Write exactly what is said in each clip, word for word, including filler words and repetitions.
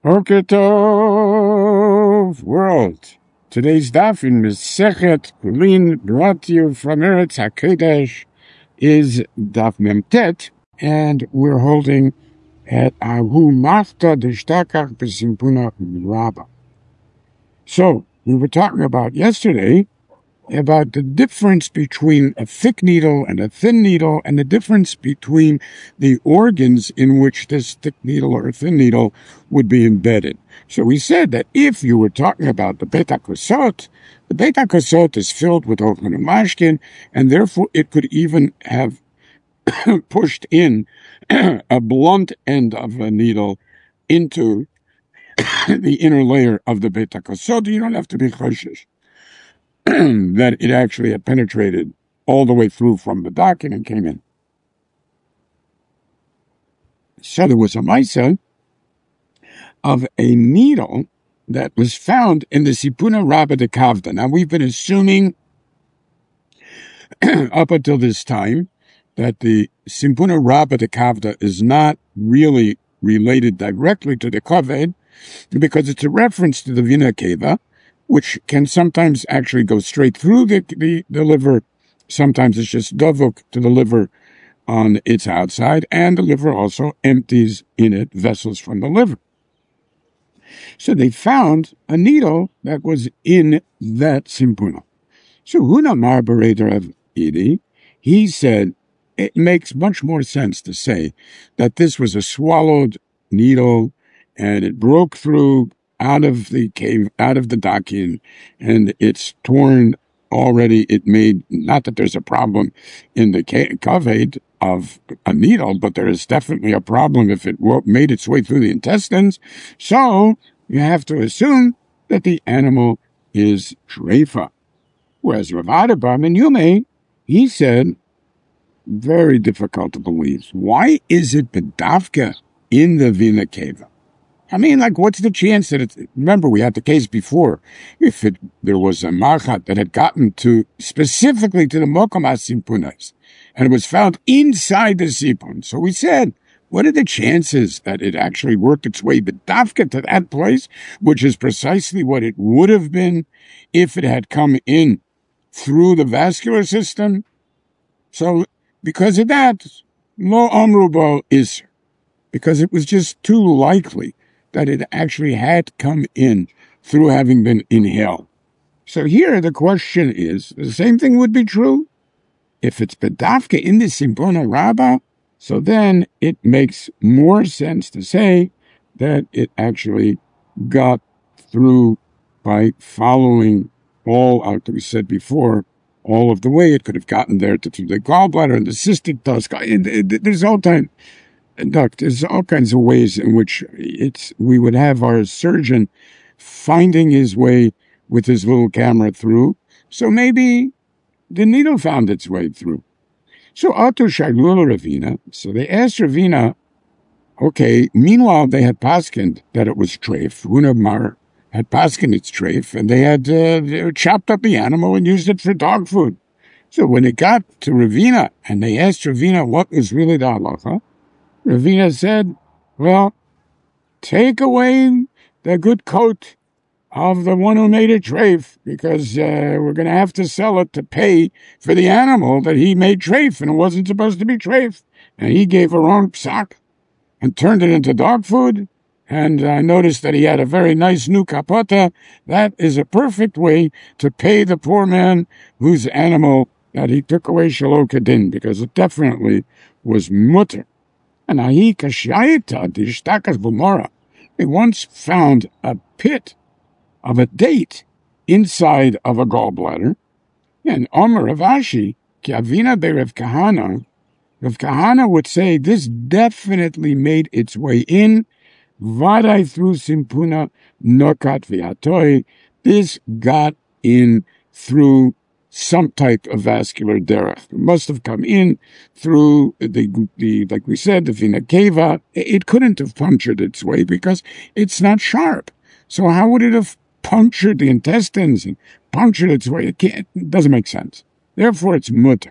Boker Tov, world. Today's daf in Mesechet Kulin, brought to you from Eretz HaKodesh, is daf Memtet, and we're holding at Ahu Mafta Deshtakach B'Simpuna Rabba. So, we were talking about yesterday about the difference between a thick needle and a thin needle, and the difference between the organs in which this thick needle or thin needle would be embedded. So we said that if you were talking about the Beit HaKosot, the Beit HaKosot is filled with Ochel Mashkin, and therefore it could even have pushed in a blunt end of a needle into the inner layer of the Beit HaKosot. You don't have to be choshesh that it actually had penetrated all the way through from the docking and came in. So there was a Maisa of a needle that was found in the Sipuna Rabbah de Kavda. Now, we've been assuming up until this time that the Sipuna Rabbah de Kavda is not really related directly to the Kaved, because it's a reference to the Vina Keva, which can sometimes actually go straight through the, the, the liver. Sometimes it's just dovuk to the liver on its outside, and the liver also empties in it vessels from the liver. So they found a needle that was in that simpuna. So Huna Mar Bereder of Idi, he said, it makes much more sense to say that this was a swallowed needle and it broke through out of the cave, out of the dakin, and it's torn already. It made, not that there's a problem in the kaved of a needle, but there is definitely a problem if it made its way through the intestines. So you have to assume that the animal is treifa. Whereas Rav Bar Menyume, he said, very difficult to believe. Why is it bedavka in the Vina Keva? I mean, like, what's the chance that it's... Remember, we had the case before. If it, there was a marchat that had gotten to, specifically to the Mokom HaSimpunas, and it was found inside the Sipun. So we said, what are the chances that it actually worked its way bedavka to that place, which is precisely what it would have been if it had come in through the vascular system? So, because of that, lo amrubo is, because it was just too likely that it actually had come in through having been inhaled. So here the question is, the same thing would be true if it's bedavka in the Simpuna Rabbah. So then it makes more sense to say that it actually got through by following all, like we said before, all of the way. It could have gotten there to, to the gallbladder and the cystic tusk. There's all time. Doc, there's all kinds of ways in which it's we would have our surgeon finding his way with his little camera through. So maybe the needle found its way through. So Atu Shaglula Ravina. So they asked Ravina, okay, meanwhile they had paskined that it was treif. Hunamar had paskined its treif, and they had uh, chopped up the animal and used it for dog food. So when it got to Ravina, and they asked Ravina what was really the halacha, Ravina said, well, take away the good coat of the one who made it treif, because uh, we're going to have to sell it to pay for the animal that he made treif, and it wasn't supposed to be treif. And he gave a wrong psak and turned it into dog food. And I noticed that he had a very nice new kapota. That is a perfect way to pay the poor man whose animal that he took away shelo kedin, because it definitely was mutter. And ahi kashayita dishtakas b'mora. They once found a pit of a date inside of a gallbladder. And Omer Rav Ashi, ki avina be Rav Kahana, Rav Kahana would say this definitely made its way in. Vaday through simpuna nokat viatoi. This got in through some type of vascular derech. It must have come in through the, the like we said, the vena cava. It couldn't have punctured its way because it's not sharp. So how would it have punctured the intestines and punctured its way? It, can't, it doesn't make sense. Therefore, it's mutter.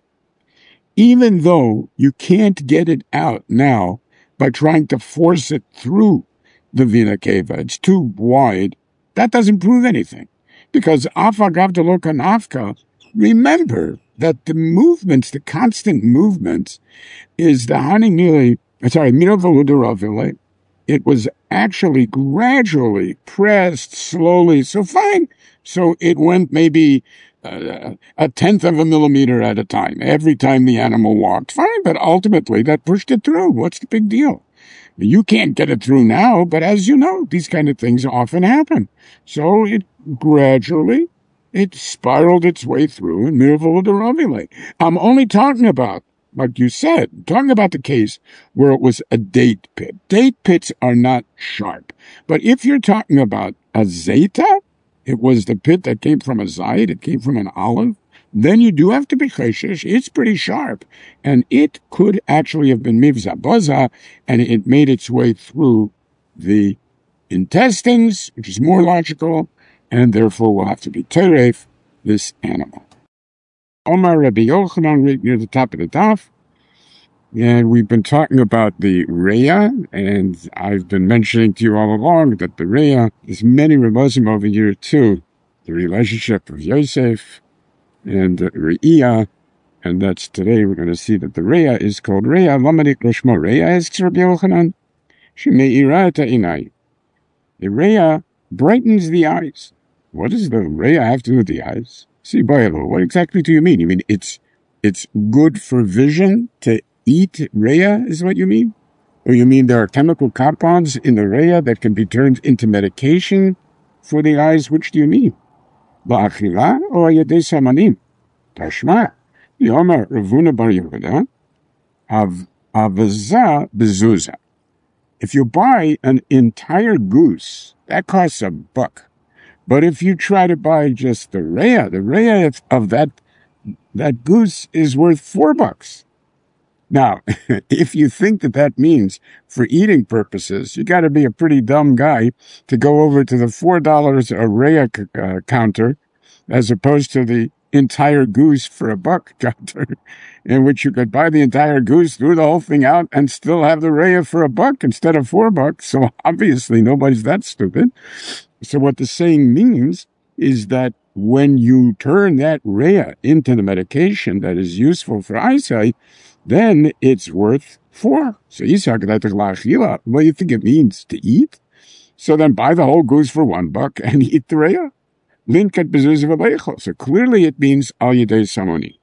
Even though you can't get it out now by trying to force it through the Vina Keva. It's too wide. That doesn't prove anything. Because Afagav Delo Kanafka, remember that the movements, the constant movements, is the Hani Mili, sorry, Miravaludaravilay. It was actually gradually pressed slowly. So fine. So it went maybe uh, a tenth of a millimeter at a time, every time the animal walked. Fine, but ultimately that pushed it through. What's the big deal? You can't get it through now, but as you know, these kind of things often happen. So it gradually, it spiraled its way through and Miravaludaravilay. I'm only talking about, like you said, talking about the case where it was a date pit. Date pits are not sharp. But if you're talking about a zeta, it was the pit that came from a zayit, it came from an olive, then you do have to be cheshish. It's pretty sharp. And it could actually have been mivza boza, and it made its way through the intestines, which is more logical, and therefore will have to be teref, this animal. Omar Rabbi Yochanan, right near the top of the daf. And we've been talking about the Reya, and I've been mentioning to you all along that the Reya, there's many Rebbeim over here too. The relationship of Yosef and the Re'iyah, and that's today we're going to see that the Reya is called Reya. Lamadik Roshmo Reya, asks Rabbi Yochanan. Sheme'ira et ha'inai. The Reya brightens the eyes. What does the Reya have to do with the eyes? See, Boyelo, what exactly do you mean? You mean it's it's good for vision to eat Reya, is what you mean? Or you mean there are chemical compounds in the Reya that can be turned into medication for the eyes? Which do you mean? Ba'achila or yedei samanim? Tashma. Yomer Ravuna Bar Yehuda av avaza bezuza. If you buy an entire goose, that costs a buck. But if you try to buy just the Reya, the Reya of that that goose is worth four bucks. Now, if you think that that means for eating purposes, you got to be a pretty dumb guy to go over to the four dollars a Reya uh, counter as opposed to the entire goose for a buck counter, in which you could buy the entire goose, throw the whole thing out, and still have the Reya for a buck instead of four bucks. So obviously nobody's that stupid. So what the saying means is that when you turn that Reya into the medication that is useful for eyesight, then it's worth four. So Yitzhak, what do you think it means to eat? So then buy the whole goose for one buck and eat the Reya. Linkat bezuz v'leichel. So clearly it means al yedei samoni.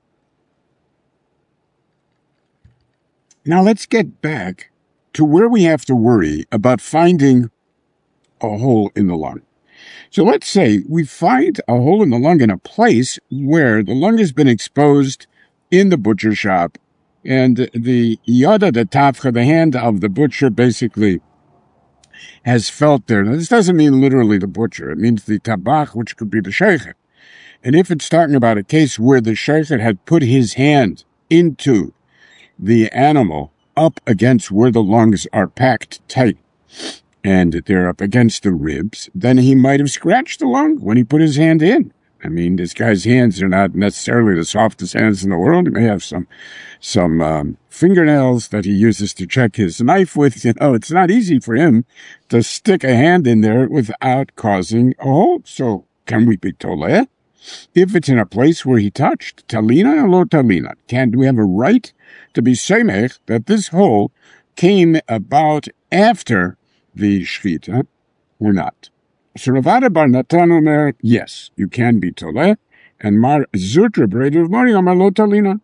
Now let's get back to where we have to worry about finding a hole in the lung. So let's say we find a hole in the lung in a place where the lung has been exposed in the butcher shop, and the yada, the tafcha, the hand of the butcher, basically has felt there. Now, this doesn't mean literally the butcher. It means the tabach, which could be the sheikhet. And if it's talking about a case where the sheikhet had put his hand into the animal up against where the lungs are packed tight, and they're up against the ribs, then he might have scratched the lung when he put his hand in. I mean, this guy's hands are not necessarily the softest hands in the world. He may have some some um, fingernails that he uses to check his knife with. You know, it's not easy for him to stick a hand in there without causing a hole. So can we be toleh? If it's in a place where he touched, talina or lo talina, can we have a right to be semech that this hole came about after the shvita or not? So Ravada Bar Natan Omer, yes, you can be toleh, and Mar Zutra Breder of Mari Amar lo talina.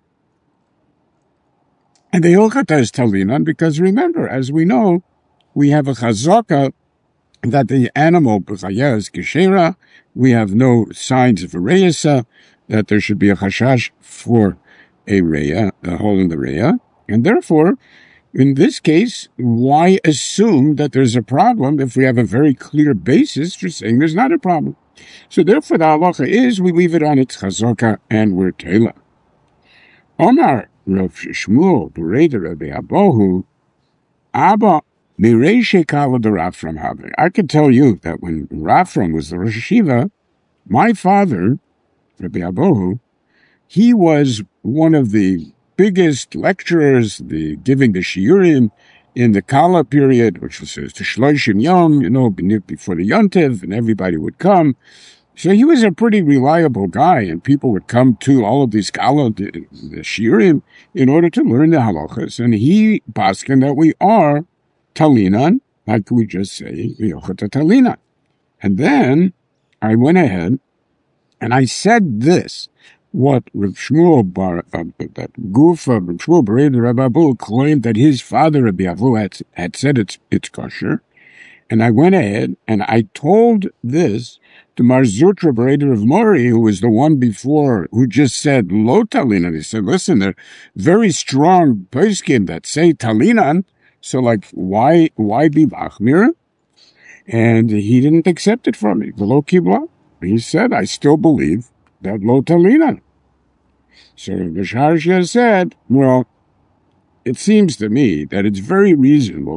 And the Hilchata is talina because remember, as we know, we have a chazaka that the animal b'chaya is keshera. We have no signs of a reyesa, that there should be a chashash for a reya, a hole in the reya, and therefore, in this case, why assume that there's a problem if we have a very clear basis for saying there's not a problem? So therefore, the halacha is we leave it on its chazaka and we're tela. Omar Rav Shmuel Bereda Rabbi Abohu Abba Mireishe Kala the Rafram Habe. I could tell you that when Rafram was the Rosh Hashiva, my father, Rabbi Abohu, he was one of the biggest lecturers, the giving the shiurim in the Kala period, which was to Shloshim Yom, you know, before the Yontiv, and everybody would come. So he was a pretty reliable guy, and people would come to all of these Kala, the, the Shirim, in order to learn the halachas. And he paskin that we are Talinan, like we just say, Yochata Talinan. And then I went ahead and I said this, what Reb Shmuel Bar, uh, that goof of Reb Shmuel Bereder Reb Abu claimed that his father Rabbi Avu had, had said it's, it's kosher. And I went ahead and I told this to Mar Zutra Bereder of Mori, who was the one before, who just said lo talinan. He said, listen, they're very strong poskim that say talinan, so like, why why be machmir? And he didn't accept it from me. V'lo kibla. He said, I still believe that lo talinan. So Visharsha said, well, it seems to me that it's very reasonable.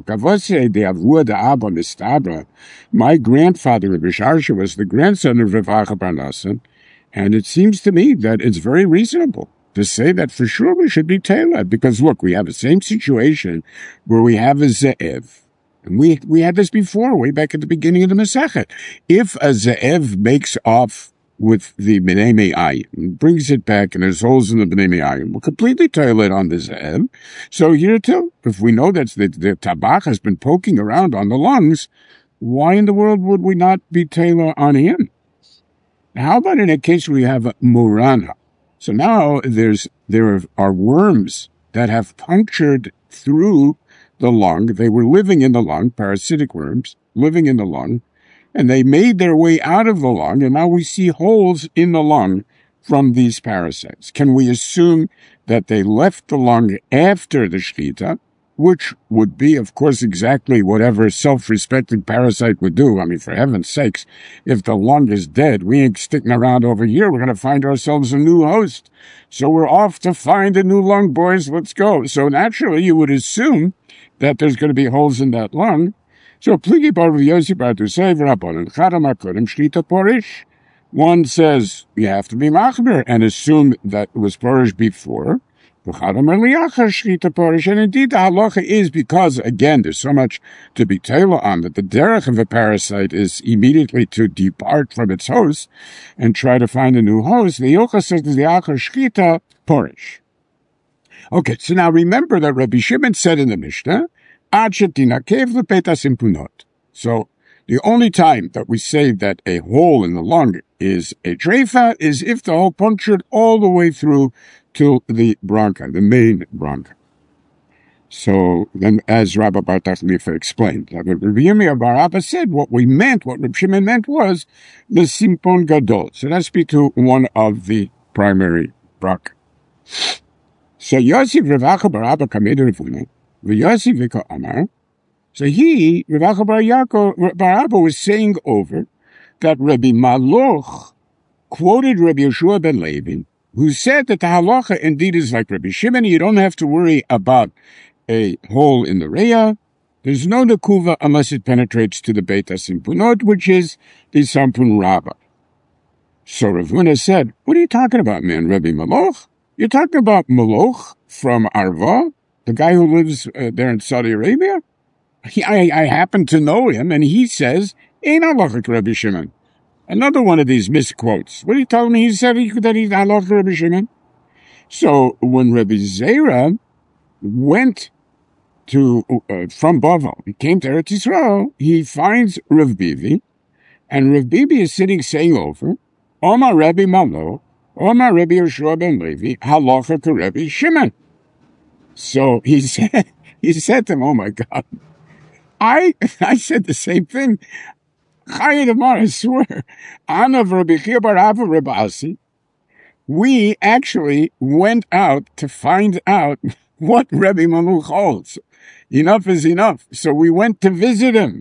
My grandfather, Visharsha, was the grandson of Rav Acha bar Nassan, and it seems to me that it's very reasonable to say that for sure we should be tailored. Because look, we have the same situation where we have a ze'ev. And we, we had this before, way back at the beginning of the Masechet. If a ze'ev makes off with the Bnei Me'ayim, brings it back, and there's holes in the Bnei Me'ayim, we'll completely toilet on the ze'ev. So here too, if we know that the, the tabach has been poking around on the lungs, why in the world would we not be tailor on him? How about in a case where we have a murana? So now there's there are worms that have punctured through the lung. They were living in the lung, parasitic worms, living in the lung, and they made their way out of the lung, and now we see holes in the lung from these parasites. Can we assume that they left the lung after the shchita, which would be, of course, exactly whatever self-respecting parasite would do? I mean, for heaven's sakes, if the lung is dead, we ain't sticking around over here. We're going to find ourselves a new host. So we're off to find a new lung, boys. Let's go. So naturally, you would assume that there's going to be holes in that lung. So, pligi bar Yossi bar Tusei v'Rabbanan Chadam HaKodim Shlita Porish. One says you have to be machmer and assume that it was porish before. V'Chadam Eliachar Shlita Porish. And indeed, the halacha is because, again, there's so much to be tailor on that the derech of a parasite is immediately to depart from its host and try to find a new host. The Yochas says the Eliachar Shlita Porish. Okay, so now remember that Rabbi Shimon said in the Mishnah, so the only time that we say that a hole in the lung is a treifa is if the hole punctured all the way through to the bronchi, the main bronchi. So then, as Rabbi Bar Tachlifa explained, Rabbi Yirmiyah bar Abba said what we meant, what Rabbi Shimon meant was the simpon gadol. So let's speak to one of the primary bronchi. So Yosef Rav Acha bar Abba kamed Ravuna. So he, Rav Acha bar Yaakov, bar Abba, was saying over that Rabbi Maloch quoted Rabbi Yeshua ben Levi, who said that the halacha indeed is like Rabbi Shimon. You don't have to worry about a hole in the reya. There's no nekuva unless it penetrates to the Beit HaSimpunot, which is the Sampun Rabbah. So Rav Huna said, what are you talking about, man, Rabbi Maloch? You're talking about Maloch from Arva? The guy who lives uh, there in Saudi Arabia? He, I, I happen to know him, and he says, Ein halachik Rabbi Shimon. Another one of these misquotes. What are you telling me? He said he, that he's halachik Rabbi Shimon. So when Rabbi Zera went to uh, from Bavel, he came to Eretz Yisrael, he finds Rav Bibi, and Rav Bibi is sitting saying over, Omar Rabbi Malo, Omar Rabbi Yeshua ben Levi, halachik Rabbi Shimon. So he said, he said to him, oh my God, I, I said the same thing. I swear. We actually went out to find out what Rebbe Maluk holds. Enough is enough. So we went to visit him.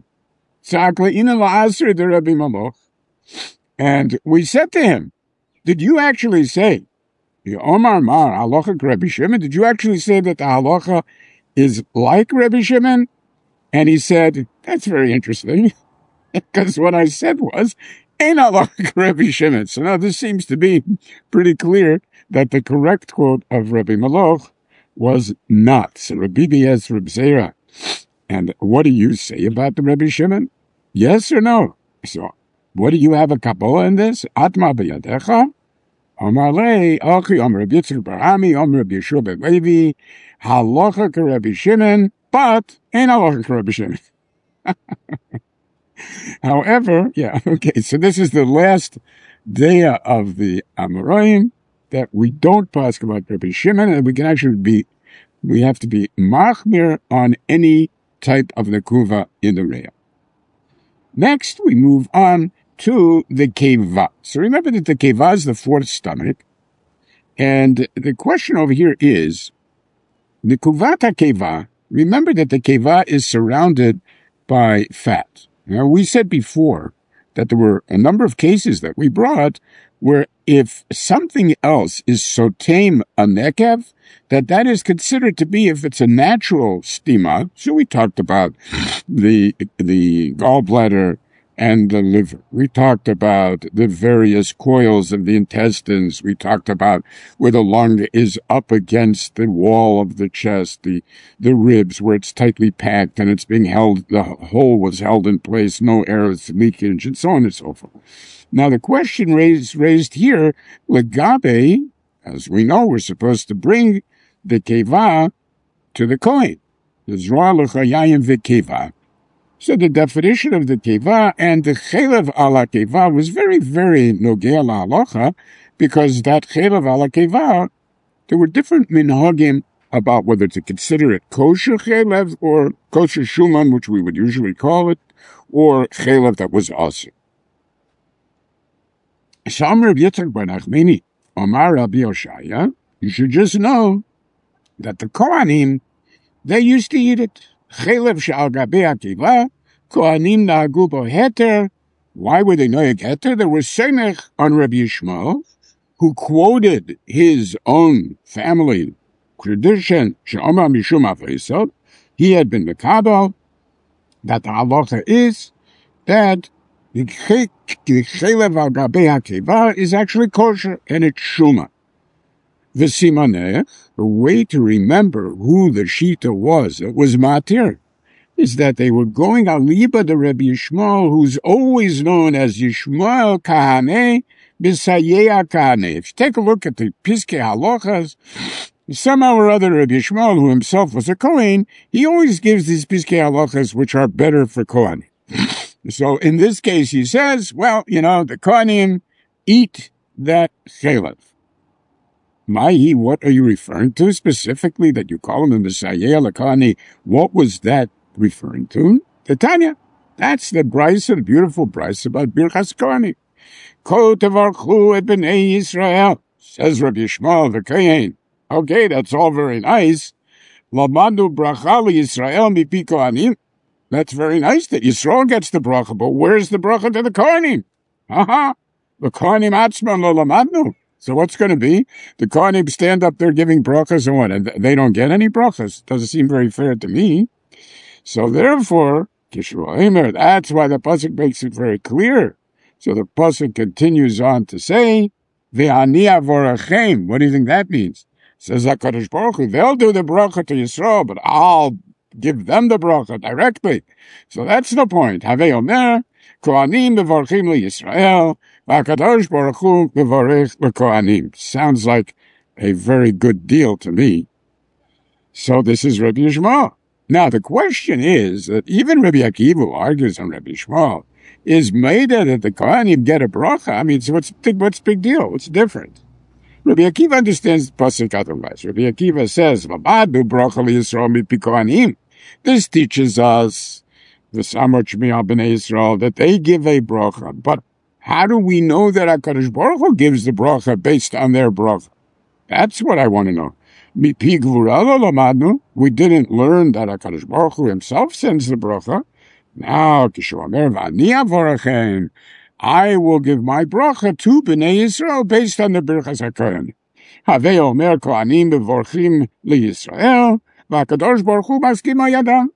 And we said to him, did you actually say, Omar Mar, halacha Rabbi Shimon, did you actually say that the halacha is like Rabbi Shimon? And he said, that's very interesting, because what I said was, ain't halacha Rabbi Shimon. So now this seems to be pretty clear that the correct quote of Rabbi Maloch was not. So Rabbi Bibi has Rabbi Zera And what do you say about the Rebbe Shimon? Yes or no? So, what do you have a Kabbalah in this? Atma b'yadecha? Omar lei, Alchi, Omar Reb Yitzchak bar Ami, Omar Reb Yeshua ben Levi, Halacha k'Rebbe Shimon, but ain't halacha k'Rebbe Shimon. However, yeah, okay, so this is the last day of the Amoraim that we don't pass about Rebbe Shimon, and we can actually be, we have to be machmir on any type of nekuva in the Reah. Next, we move on to the keva. So remember that the keva is the fourth stomach, and the question over here is, the kuvata keva, remember that the keva is surrounded by fat. Now, we said before that there were a number of cases that we brought where if something else is sotem a nekev, that that is considered to be, if it's a natural stima. So we talked about the the gallbladder and the liver. We talked about the various coils of the intestines. We talked about where the lung is up against the wall of the chest, the, the ribs where it's tightly packed and it's being held, the hole was held in place, no air is leakage, and so on and so forth. Now the question raised, raised here, legabe, as we know, we're supposed to bring the keva to the kohen. The zroa l'chayayim v'keva. So the definition of the keva and the chelev ala keva was very, very nogea la'alocha, because that chelev ala keva, there were different minhagim about whether to consider it kosher chelev or kosher shuman, which we would usually call it, or chelev that was asur. Shamar Reb Yitzchak bar Nachmani, Omar Rabbi Yoshaya, you should just know that the Kohanim, they used to eat it. Chelev she'al gabei hakeva, Kohanim nahagu bo heter. Why were they noyeg heter? There was Semech on Rabbi Yishmael, who quoted his own family tradition, she'omar mishum avesod. He had been mekabel, that the halacha is that the chelev al gabei hakeva is actually kosher, and it's shuma. The simaneh, the way to remember who the shita was, it was matir, is that they were going al liba de Rabbi Yishmael, who's always known as Yishmael Kahaneh b'sayeh Kahaneh. If you take a look at the Piskei Halachas, somehow or other Rabbi Yishmael, who himself was a Kohen, he always gives these Piskei Halachas which are better for Kohanim. So in this case, he says, well, you know, the Kohanim eat that chelev. Mahi, what are you referring to specifically that you call him the Messiah Lakani? What was that referring to? The Tanya. That's the brisa, the beautiful brisa about Birchas Kohanim. Ko tevarchu et b'nei Yisrael, says Rabbi Yishmael the Kohen. Okay, that's all very nice. Lamadu bracha Yisrael mipi Kohanim. That's very nice that Yisrael gets the bracha, but where's the bracha to the Kohanim? Aha, the Kohanim atzman lo lamadnu. So what's going to be? The Kohanim stand up there giving brachas and what? And they don't get any brachas. Doesn't seem very fair to me. So therefore, Kishua Eimer, that's why the pasuk makes it very clear. So the pasuk continues on to say, Ve'ani avorachem. What do you think that means? Says HaKadosh Baruch Hu, they'll do the bracha to Yisrael, but I'll give them the bracha directly. So that's the point. Havei Omer, Kohanim mevorchim leYisrael, v'HaKadosh Baruch Hu mevorech leKohanim. Sounds like a very good deal to me. So this is Rabbi Yishmael. Now the question is that even Rabbi Akiva argues on Rabbi Yishmael, is Meida that the Kohanim get a bracha? I mean, so what's big, what's big deal? What's different? Rabbi Akiva understands the pasuk otherwise. Rabbi Akiva says, "V'badu bracha liyisrael mipi Kohanim." This teaches us the Samar Shmiel B'nai Yisrael that they give a bracha. But how do we know that HaKadosh Baruch Hu gives the bracha based on their bracha? That's what I want to know. Mipi Gvura lo lamadnu. We didn't learn that HaKadosh Baruch Hu himself sends the bracha. Now, Kishomer v'ani avorachem, I will give my bracha to B'nai Yisrael based on the Birchas HaKohen. Havei omer Kohanim mevorchim leYisrael, v'HaKadosh Baruch Hu maskim hayadam.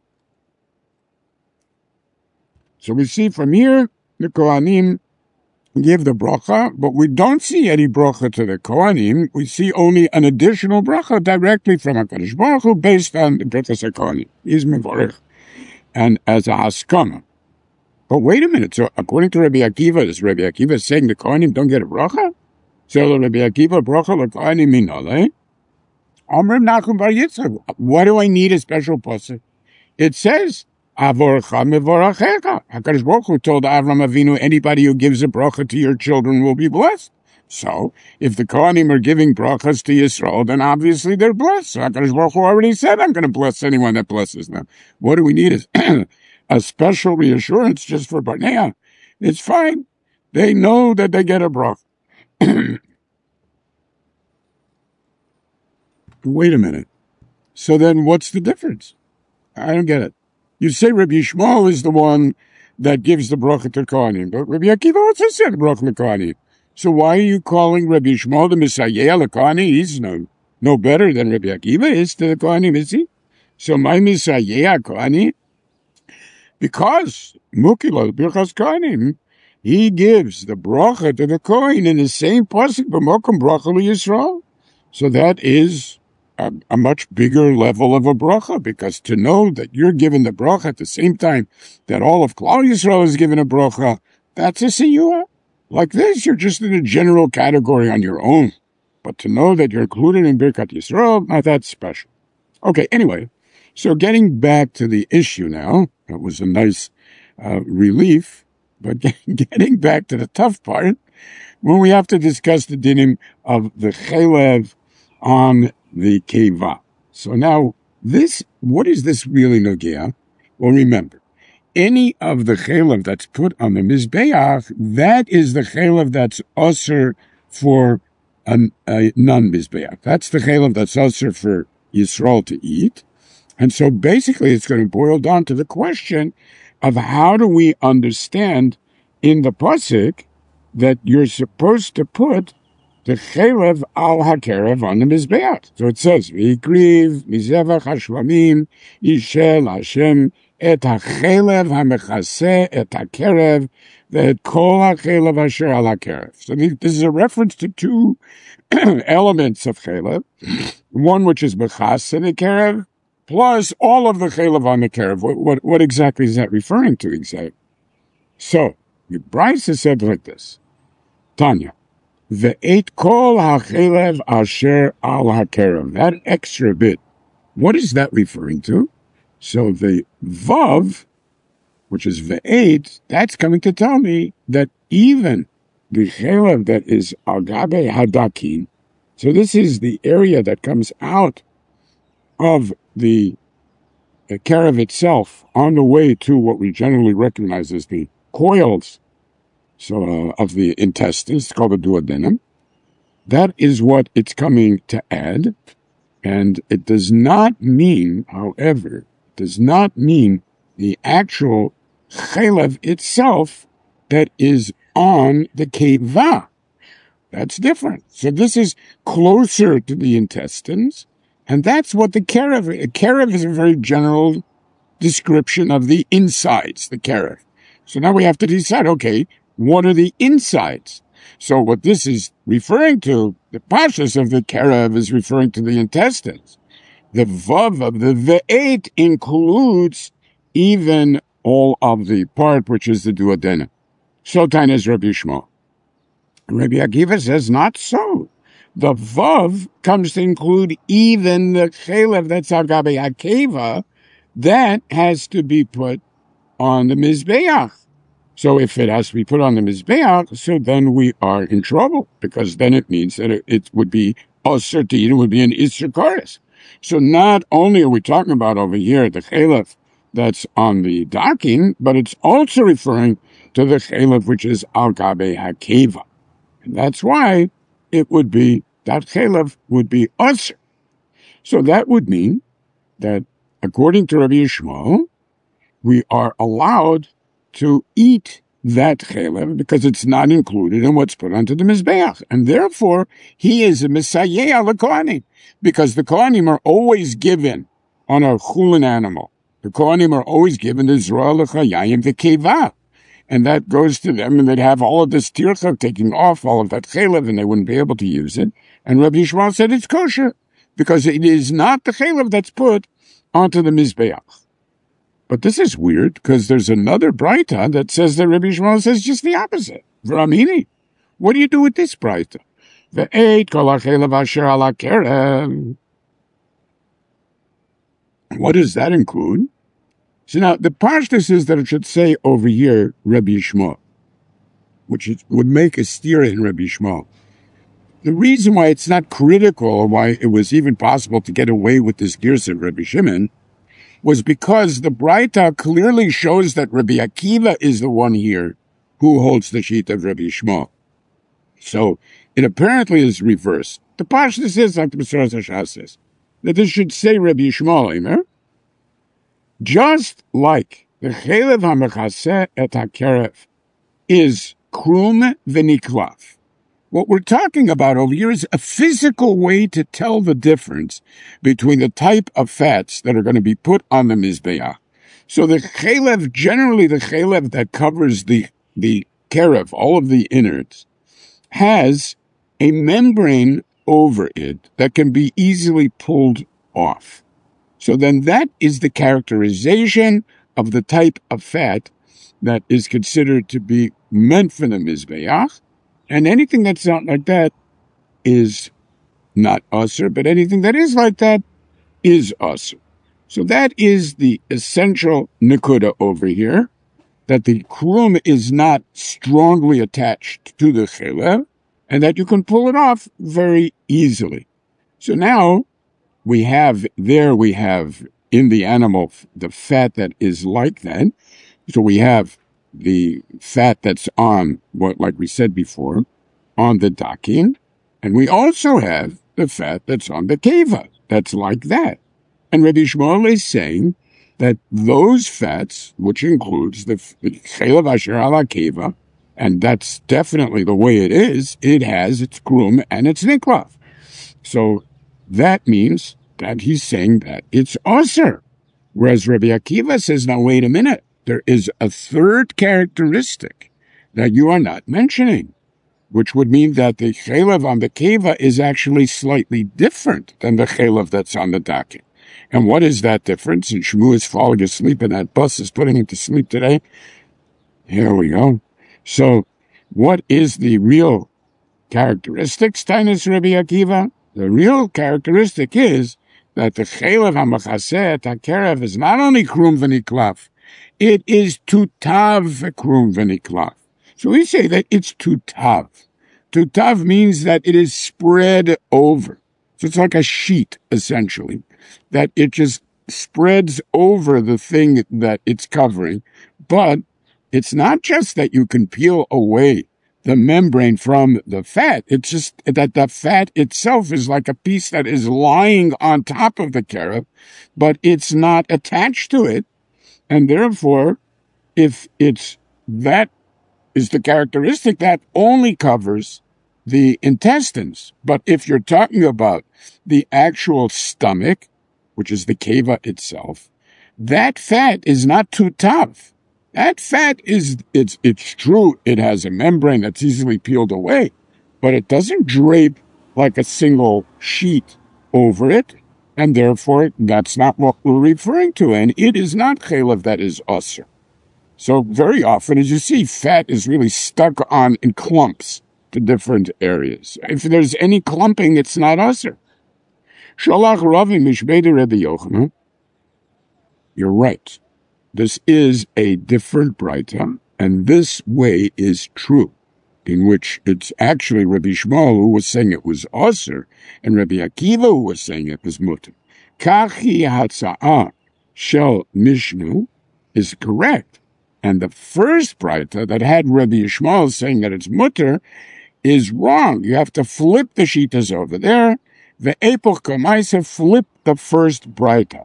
So we see from here, the Kohanim give the bracha, but we don't see any bracha to the Kohanim. We see only an additional bracha directly from HaKadosh Baruch Hu based on the Birkas HaKohanim. He's mevorech, and as a haskama. But wait a minute. So according to Rabbi Akiva, is Rabbi Akiva saying the Kohanim don't get a bracha? So Rabbi Akiva bracha l'Kohanim minole. Amrim Nachum Bar Yitzchak. What do I need a special pasuk? It says, Avorcha mevorachecha. HaKadosh Baruch Hu told Avram Avinu, anybody who gives a bracha to your children will be blessed. So, if the Kohanim are giving brachas to Yisrael, then obviously they're blessed. So HaKadosh Baruch Hu already said, I'm going to bless anyone that blesses them. What do we need is a special reassurance just for Barnea. It's fine. They know that they get a bracha. Wait a minute. So then what's the difference? I don't get it. You say Rabbi Yishmael is the one that gives the bracha to Kohanim, but Rabbi Akiva also said bracha to Kohanim. So why are you calling Rabbi Yishmael the Messiah Kohanim? He's no, no better than Rabbi Akiva is to the Kohanim, is he? So my Messiah Kohanim, because Mukila, Birchas Kohanim, he gives the bracha to the Kohen in the same pasuk, b'mokum bracha l'Yisrael. So that is A, a much bigger level of a bracha, because to know that you're given the bracha at the same time that all of Klal Yisrael is given a bracha, that's a siyua. Like this, you're just in a general category on your own. But to know that you're included in Birkat Yisrael, now that's special. Okay, anyway, so getting back to the issue now, that was a nice uh, relief, but getting back to the tough part, when we have to discuss the dinim of the chelev on the keva. So now, this, what is this really nogea? Well, remember, any of the chelev that's put on the mizbeach, that is the chelev that's osir for a, a non-mizbeach. That's the chelev that's osir for Yisrael to eat. And so basically it's going to boil down to the question of how do we understand in the pasuk that you're supposed to put the chelev al hakerev on the mizbeach. So it says, "V'ikriv mizevach hashlamim yishel Hashem et hachelev hamechaseh et hakerev ve'et kol hachelev asher al hakerev." So this is a reference to two elements of chelev, one which is mechaseh the kerev, plus all of the chelev on the kerev. What, what, what exactly is that referring to exactly? So the Brisa said like this, Tanya, Ve'et kol hachelev asher al hakerev. That extra bit, what is that referring to? So the vav, which is ve'et, that's coming to tell me that even the chelev that is al gabe hadakin, so this is the area that comes out of the, the kerev itself on the way to what we generally recognize as the coils, so uh, of the intestines, it's called the duodenum. That is what it's coming to add, and it does not mean, however, it does not mean the actual chelev itself that is on the keva. That's different. So this is closer to the intestines, and that's what the kerev is. A kerev is a very general description of the insides, the kerev. So now we have to decide, okay, what are the insides? So what this is referring to, the pashas of the kerev is referring to the intestines. The vav of the ve'et includes even all of the part which is the duodenum. So time is Rabbi Yishmael. Rabbi Akiva says not so. The vav comes to include even the chelev that's al gabe hakeva, that has to be put on the mizbeach. So if it has to be put on the mizbeach, so then we are in trouble, because then it means that it, it would be osir to eat, it would be an isur kares. So not only are we talking about over here the chelev that's on the dakin, but it's also referring to the chelev which is al gabe hakeva. And that's why it would be, that chelev would be osir. So that would mean that according to Rabbi Yishmael, we are allowed to eat that chelev because it's not included in what's put onto the mizbeach, and therefore he is a messiah l'kohanim, because the kohanim are always given on a chulin animal. The kohanim are always given the zroa l'chayayim the keva, and that goes to them, and they'd have all of this tircha taking off all of that chelev, and they wouldn't be able to use it. And Rabbi Yishmael said it's kosher, because it is not the chelev that's put onto the mizbeach. But this is weird, because there's another braita that says that Rabbi Yishmael says just the opposite. V'ramini. What do you do with this braita? Ve'eit kol ha'chelev asher ala kerem. What does that include? So now, the pashtus is that it should say over here, Rabbi Yishmael, which is, would make a steer in Rabbi Yishmael. The reason why it's not critical, or why it was even possible to get away with this girsa of Rabbi Shimon, was because the Braita clearly shows that Rabbi Akiva is the one here who holds the sheet of Rabbi Yishmael. So it apparently is reversed. The pashtus is, like the Mesoras HaShas says, that this should say Rabbi Yishmael, Eimer, just like the chelev hamechaseh et hakerev is krum v'niklav. What we're talking about over here is a physical way to tell the difference between the type of fats that are going to be put on the mizbeach. So the chelev, generally the chelev that covers the, the kerev, all of the innards, has a membrane over it that can be easily pulled off. So then that is the characterization of the type of fat that is considered to be meant for the mizbeach. And anything that's not like that is not usher, but anything that is like that is usher. So that is the essential nekuda over here, that the krum is not strongly attached to the chelev, and that you can pull it off very easily. So now we have, there we have in the animal the fat that is like that. So we have the fat that's on, what, like we said before, on the dakin, and we also have the fat that's on the keva, that's like that. And Rabbi Yishmael is saying that those fats, which includes the chelev asher ala keva, and that's definitely the way it is, it has its krum and its niklav. So that means that he's saying that it's aser. Whereas Rabbi Akiva says, now wait a minute, there is a third characteristic that you are not mentioning, which would mean that the chelev on the keva is actually slightly different than the chelev that's on the dakin. And what is that difference? And Shmuel is falling asleep, and that bus is putting him to sleep today. Here we go. So, what is the real characteristics, Tainus Rabbi Akiva? The real characteristic is that the chelev hamachaseh et hakerev is not only krum v'niklav, it is tutav krum v'niklav. So we say that it's tutav. Tutav means that it is spread over. So it's like a sheet, essentially, that it just spreads over the thing that it's covering. But it's not just that you can peel away the membrane from the fat. It's just that the fat itself is like a piece that is lying on top of the kerev, but it's not attached to it. And therefore, if it's that is the characteristic, that only covers the intestines. But if you're talking about the actual stomach, which is the keva itself, that fat is not tutav. That fat is, it's, it's true, it has a membrane that's easily peeled away, but it doesn't drape like a single sheet over it, and therefore that's not what we're referring to, and it is not chelev that is usher. So very often, as you see, fat is really stuck on in clumps to different areas. If there's any clumping, it's not usher. Sholach Ravi Mishbeda Rebbe Yochanan. You're right. This is a different braita, and this way is true, in which it's actually Rabbi Yishmael who was saying it was usher, and Rabbi Akiva who was saying it was mutter. Kachi hatza'ah shel Mishnu is correct. And the first braita that had Rabbi Yishmael saying that it's mutter is wrong. You have to flip the shitas over there. The epoch kamaisa flip the first braita.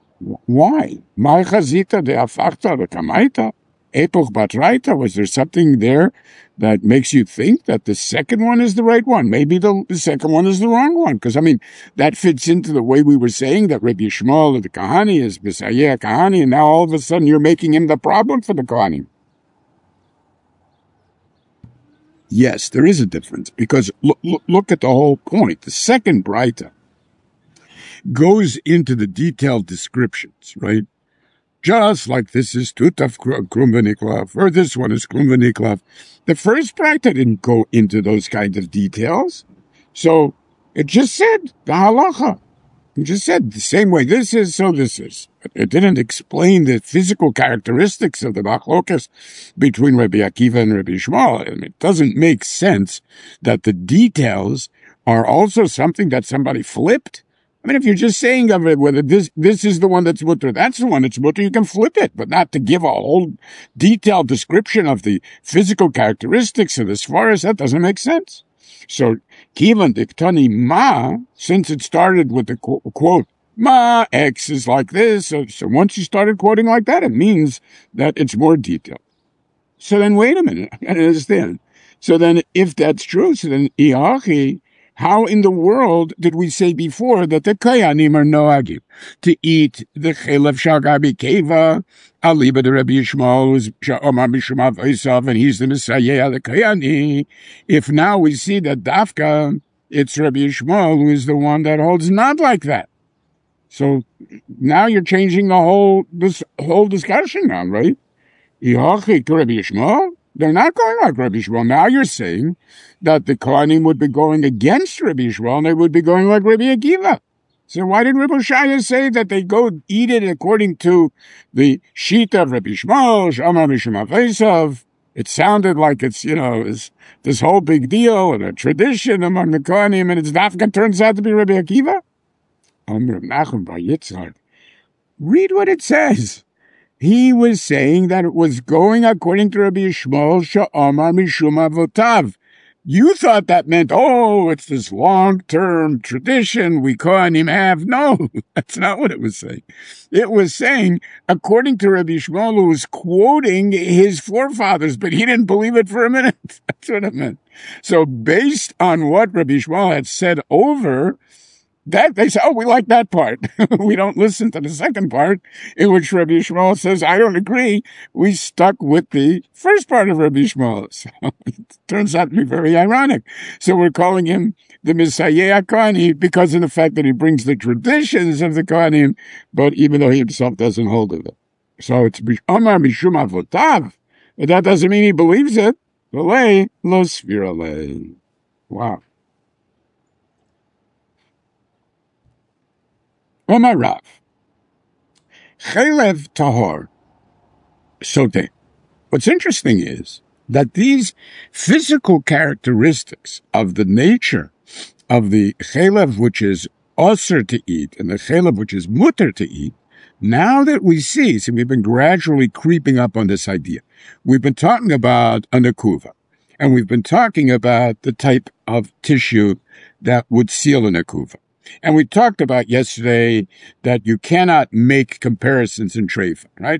Why? My chazita de afachta kamaita epoch batraita. Was there something there that makes you think that the second one is the right one? Maybe the, the second one is the wrong one. Because, I mean, that fits into the way we were saying that Rabbi Yishmael, the Kahani, is B'sayeh Kahani, and now all of a sudden you're making him the problem for the Kahani. Yes, there is a difference, because look, look, look at the whole point. The second Braita goes into the detailed descriptions, right? Just like this is Tutaf Krum V'Niklav, or this one is Krum V'Niklav. The first Braita didn't go into those kind of details. So it just said the halacha. It just said the same way this is, so this is. It didn't explain the physical characteristics of the machlokas between Rabbi Akiva and Rabbi Yishmael. And it doesn't make sense that the details are also something that somebody flipped. I mean, if you're just saying of it, whether this this is the one that's mutter, that's the one that's mutter, you can flip it, but not to give a whole detailed description of the physical characteristics of the svaras, that doesn't make sense. So, Kivan Diktani Ma, since it started with the qu- quote, Ma, X is like this, so, so once you started quoting like that, it means that it's more detailed. So then, wait a minute, I gotta understand. So then, if that's true, so then, Iachi, how in the world did we say before that the Kayanim are noagim to eat the chelev shagabi keva, aliba the Rabbi Yishmael, who's Omar Mishmav Isav, and he's the Messiah, the Kayani? If now we see that Dafka, it's Rabbi Yishmael who is the one that holds not like that. So now you're changing the whole this whole discussion now, right? Iachi to Rabbi Yishmael? They're not going like Rabbi Yishmael. Now you're saying that the Kohanim would be going against Rabbi Yishmael and they would be going like Rabbi Akiva. So why did Rabbi Shaya say that they go eat it according to the Shita of Rabbi Yishmael, Shamar Mishmav Esav? It sounded like it's, you know, it's this whole big deal and a tradition among the Kohanim, and it's Dafka turns out to be Rabbi Akiva? Amr Nachum Bar Yitzchak. Read what it says. He was saying that it was going according to Rabbi Yishmael, Sha'amar Mishum Avotav. You thought that meant, oh, it's this long-term tradition we Kohanim have. No, that's not what it was saying. It was saying, according to Rabbi Yishmael, who was quoting his forefathers, but he didn't believe it for a minute. That's what it meant. So based on what Rabbi Yishmael had said over, that they say, oh, we like that part. We don't listen to the second part, in which Rabbi Yishmael says, I don't agree. We stuck with the first part of Rabbi Yishmael. So it turns out to be very ironic. So we're calling him the Messiah Kohanim because of the fact that he brings the traditions of the Kohanim, but even though he himself doesn't hold of it. So it's Omar Mishum Avotav, but that doesn't mean he believes it. V'lei lo sviralei. Wow. Omar Rav, Chelev Tahor Sote. What's interesting is that these physical characteristics of the nature of the Chelev, which is osir to eat, and the Chelev, which is mutter to eat, now that we see, so we've been gradually creeping up on this idea. We've been talking about a nekuva, and we've been talking about the type of tissue that would seal a nekuva. And we talked about yesterday that you cannot make comparisons in treifa, right?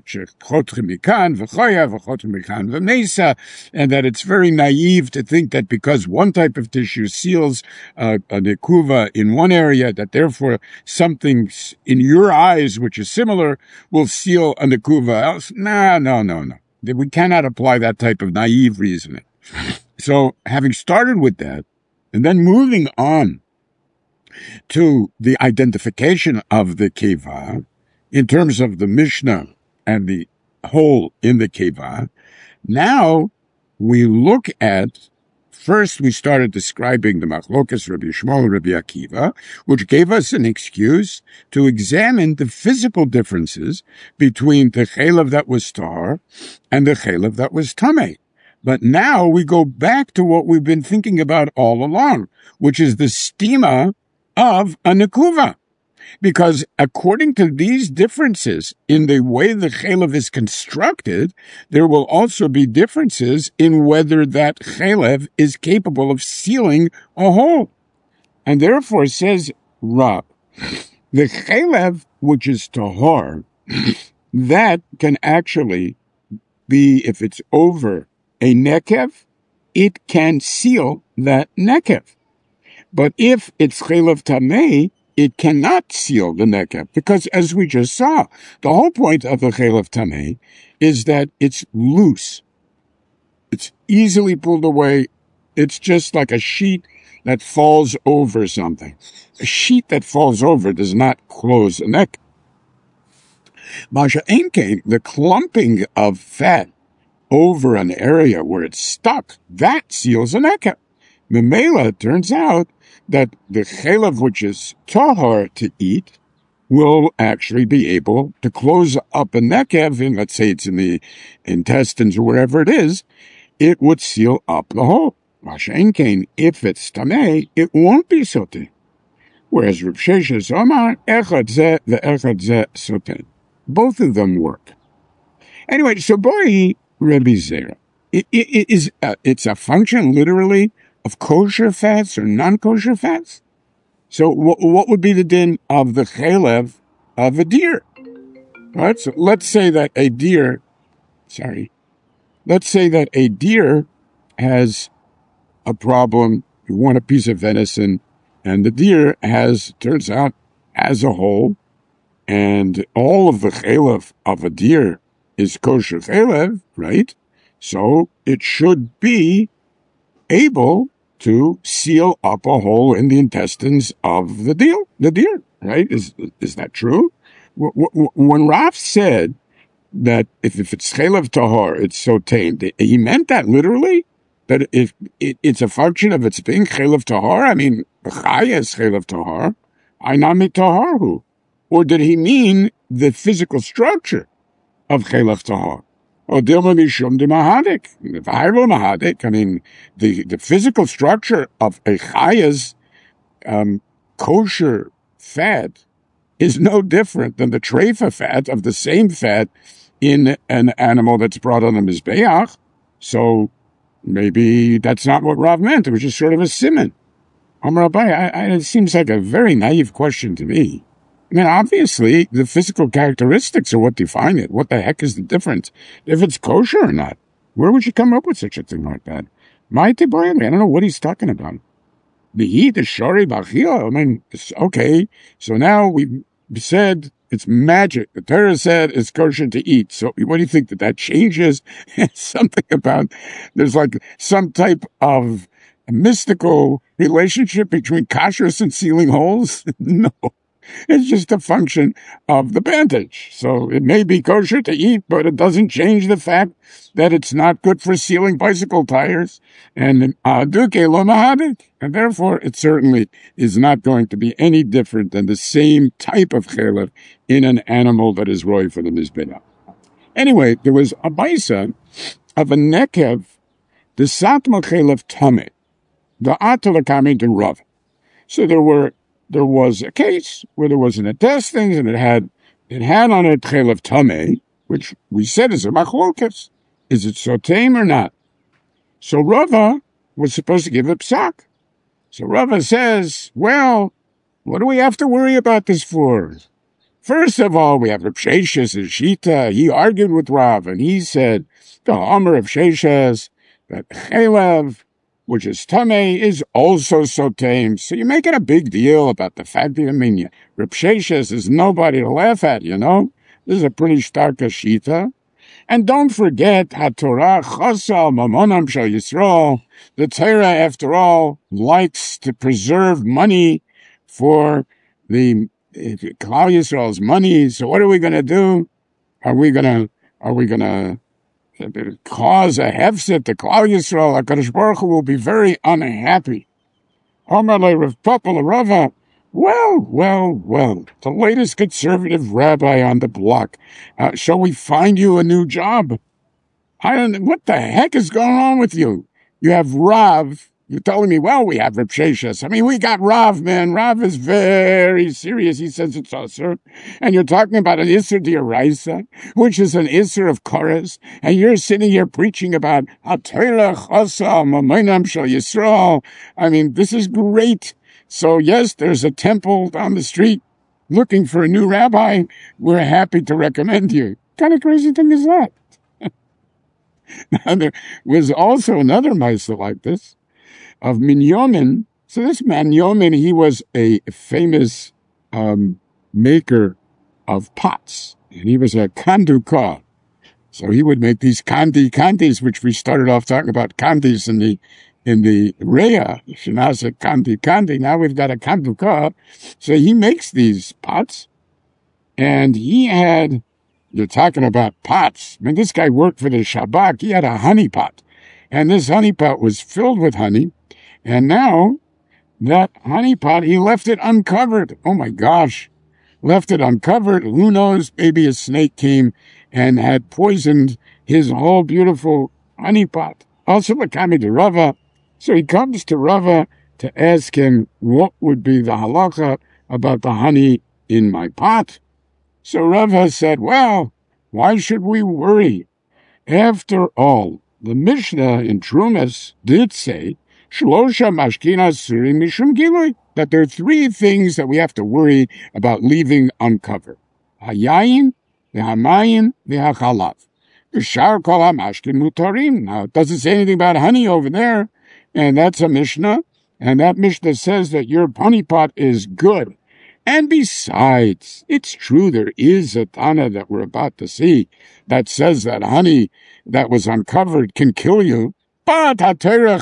And that it's very naive to think that because one type of tissue seals uh, a nekuva in one area, that therefore something in your eyes which is similar will seal a nekuva else. No, no, no, no. We cannot apply that type of naive reasoning. So having started with that, and then moving on to the identification of the keva in terms of the Mishnah and the hole in the keva, now we look at, first we started describing the machlokas Rabbi Yishmael and Rabbi Akiva, which gave us an excuse to examine the physical differences between the chelev that was tar and the chelev that was tameh. But now we go back to what we've been thinking about all along, which is the stima of a nekuva. Because according to these differences in the way the chelev is constructed, there will also be differences in whether that chelev is capable of sealing a hole. And therefore, says Rab, the chelev which is tahor, that can actually be, if it's over a nekev, it can seal that nekev. But if it's chelev tamei, it cannot seal the nekev, because as we just saw, the whole point of the chelev tamei is that it's loose. It's easily pulled away It's just like a sheet that falls over something. A sheet that falls over does not close the neck. Masha Enke, the clumping of fat over an area where it's stuck, that seals a neck. Memela, it turns out that the chelav, which is tahor to eat, will actually be able to close up a nekev, and let's say it's in the intestines or wherever it is, it would seal up the hole. Mashen Kain, if it's tamei, it won't be sote. Whereas Reb Sheshes Omar, echad zeh, the echad zeh sote. Both of them work. Anyway, so boy, Rebbe Zera, it, it, it is a, it's a function literally of kosher fats or non-kosher fats. So w- what would be the din of the chelev of a deer? Right? So let's say that a deer, sorry, let's say that a deer has a problem. You want a piece of venison, and the deer has, turns out, has a hole, and all of the chelev of a deer is kosher chelev, right? So it should be able to seal up a hole in the intestines of the deer, the deer, right? Is is that true? When Rav said that if, if it's chelev tahor, it's so tamed, he meant that literally? That if it, it's a function of its being chelev tahor? I mean, chaya is chelev tahor, ainami taharhu. Or did he mean the physical structure of chelev tahor? Or dilma mishum de mahadik, v'haylo mahadik. I mean, the, the physical structure of a chaya's um, kosher fat is no different than the treifa fat of the same fat in an animal that's brought on the mizbeach. So maybe that's not what Rav meant. It was just sort of a siman. Amar Abai, I, I, it seems like a very naive question to me. I mean, obviously, the physical characteristics are what define it. What the heck is the difference? If it's kosher or not, where would you come up with such a thing like that? Mighty boy, I don't know what he's talking about. The heat is shori bachia. I mean, it's okay. So now we've said it's magic. The Torah said it's kosher to eat. So what do you think that that changes? Something about, there's like some type of mystical relationship between kashrus and sealing holes? No. It's just a function of the bandage. So it may be kosher to eat, but it doesn't change the fact that it's not good for sealing bicycle tires. And aduke lo mahadik. And therefore, it certainly is not going to be any different than the same type of chelev in an animal that is roy for the mizbeach. Anyway, there was a baisa of a nekev, the satma chelev tameh, the atalakami de Rav. So there were There was a case where there was an intestines and it had it had on it chelev tameh, which we said is a machlokas. Is it so tame or not? So Rava was supposed to give a psak. So Rava says, well, what do we have to worry about this for? First of all, we have Reb Sheshes and Shita. He argued with Rav, and he said, the Omer of Sheshes, that chelev, which is tameh, is also so tame. So you're making a big deal about the fact that, I mean, Reb Sheshes is nobody to laugh at, you know? This is a pretty stark shita. And don't forget, HaTorah chasal mamonam shel Yisrael. The Torah, after all, likes to preserve money for the Klal Yisrael's money. So what are we going to do? Are we going to, are we going to cause a hefset to Klal Yisrael? HaKadosh Baruch Hu will be very unhappy. Omar le Rav Papa Rava. Well, well, well, the latest conservative rabbi on the block. Uh, shall we find you a new job? I don't. What the heck is going on with you? You have Rav. You're telling me, well, we have Reb Sheshes. I mean, we got Rav, man. Rav is very serious. He says it's usher. And you're talking about an Isser D'Oraisa, which is an Isser of Koras. And you're sitting here preaching about HaTorah Chasal Mamonam Shel Yisrael. I mean, this is great. So, yes, there's a temple down the street looking for a new rabbi. We're happy to recommend you. What kind of crazy thing is that? Now, there was also another Maisa like this of Minyomin. So this man, Yomin, he was a famous um, maker of pots. And he was a kanduka. So he would make these kandi kandis, which we started off talking about kandis in the in the Rhea, Shanasa Kanti Kanti. Now we've got a Kantuka. So he makes these pots. And he had, you're talking about pots. I mean, this guy worked for the Shabak. He had a honey pot. And this honey pot was filled with honey. And now that honey pot, he left it uncovered. Oh my gosh. Left it uncovered. Who knows? Maybe a snake came and had poisoned his whole beautiful honey pot. Also, Lakami to Rava. So he comes to Rava to ask him what would be the halacha about the honey in my pot. So Rava said, well, why should we worry? After all, the Mishnah in Trumas did say, Shlosha mashkina suri mishum gilui, that there are three things that we have to worry about leaving uncovered. Hayayin, the hamayin, the hachalav. The shar kol hamashkin mutarim. Now, it doesn't say anything about honey over there, and that's a Mishnah, and that Mishnah says that your honey pot is good. And besides, it's true there is a Tana that we're about to see that says that honey that was uncovered can kill you. But I wouldn't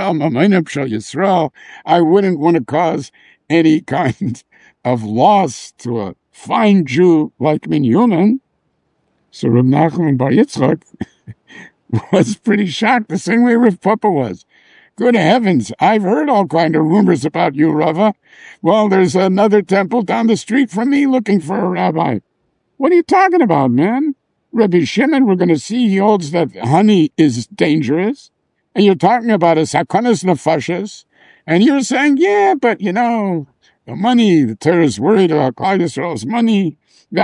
want to cause any kind of loss to a fine Jew like me, human. So Reb Nachman Bar Yitzchak was pretty shocked, the same way Rav Papa was. Good heavens, I've heard all kind of rumors about you, Rava. Well, there's another temple down the street from me looking for a rabbi. What are you talking about, man? Rabbi Shimon, we're going to see, he holds that honey is dangerous. And you're talking about a sakonas nefashos. And you're saying, yeah, but, you know, the money, the Torah is worried about Klal Yisrael's money.